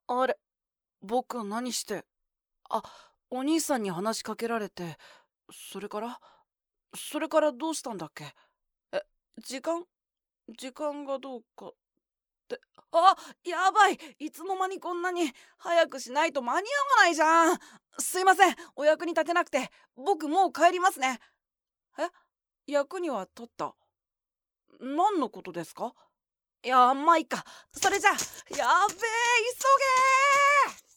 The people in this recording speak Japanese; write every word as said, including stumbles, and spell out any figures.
あれ、僕何して。あ、お兄さんに話しかけられて、それからそれからどうしたんだっけ。え、時間時間がどうかって。あ、やばい、いつの間にこんなに。早くしないと間に合わないじゃん。すいません、お役に立てなくて。僕もう帰りますね。え、役には立った。何のことですか。いや、まあいいか。それじゃあ、やべえ、急げー。